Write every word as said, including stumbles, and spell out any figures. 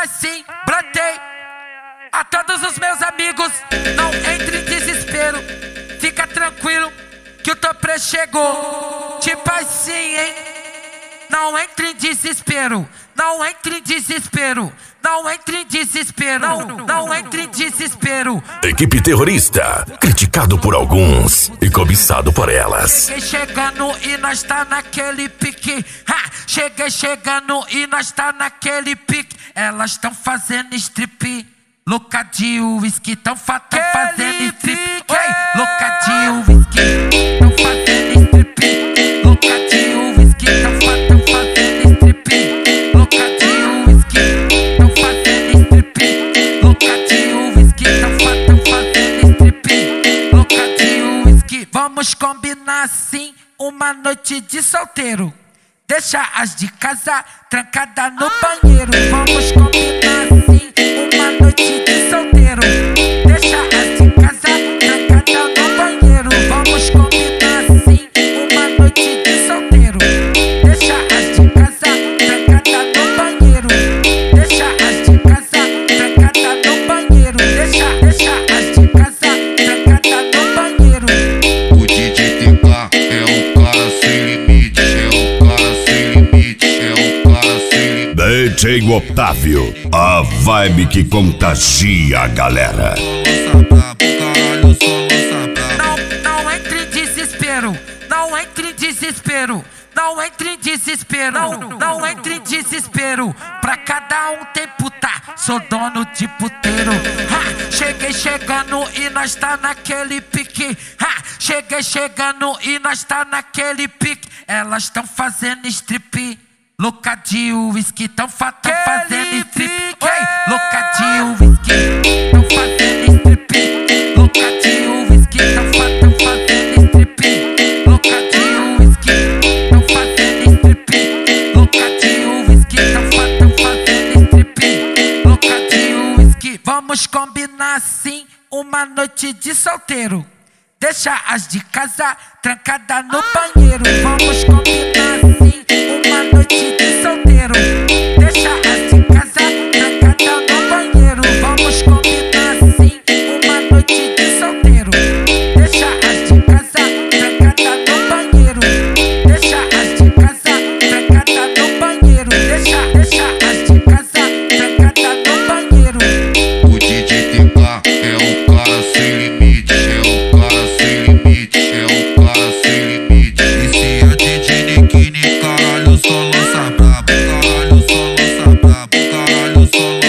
assim, brotei. A todos os meus amigos, não entre em desespero. Fica tranquilo que o Topré chegou. Tipo assim, hein? Não entre em desespero. Não entre em desespero. Não entre em desespero. Não, não entre em desespero. Equipe terrorista, criticado por alguns e cobiçado por elas. Cheguei chegando e nós tá naquele pique. Ha! Cheguei chegando e nós tá naquele pique. Elas tão fazendo strip. Louca de uísque, tão fa tão fazendo strip. Oi, louca de uísque, tão fazendo strip. Louca de uísque, tão fa tão fazendo strip. Louca de uísque, tão fazendo strip. Louca de uísque, tão fa tão fazendo strip. Louca de uísque. Vamos combinar assim uma noite de solteiro. Deixa as de casa trancada no banheiro. Vamos combinar assim uma noite de solteiro. Deixa as de casa trancada no banheiro. Vamos combinar assim uma noite de solteiro. Deixa as de casa trancada no banheiro. Deixa as de casa trancada no banheiro. Deixa, deixa as de casa trancada no banheiro. O D J T K é o cara sem limite, é o cara sem limite, é o cara sem limite. D J Otávio, a vibe que contagia a galera. Não, não entre em desespero. Não entre em desespero. Não entre em desespero. Não, não entre em desespero. Pra cada um tem puta. Sou dono de puteiro. Ha! Cheguei chegando e nós tá naquele pique. Ha! Cheguei chegando e nós tá naquele pique. Elas tão fazendo strip. Louca de uísque, tão fa tão fazendo strip. Oi, louca de uísque, tão fazendo strip. Louca de uísque, tão fa tão fazendo strip. Louca de uísque, tão fazendo strip. Louca de uísque, tão fa tão fazendo strip. Louca de uísque. Vamos combinar assim uma noite de solteiro. Deixa as de casa trancada no banheiro. Vamos combinar assim uma noite de solteiro. Deixa as de casa trancada no banheiro. Vamos combinar assim uma noite de solteiro. Deixa as de casa trancada no banheiro. Deixa as de casa trancada no banheiro. Deixa, deixa as de casa trancada no banheiro. O D J T K é o cara sem limite, é o cara sem limite, é o cara sem limite. E se é D J Nikini, caralho, só lança brabo, caralho, só lança brabo, caralho, só lança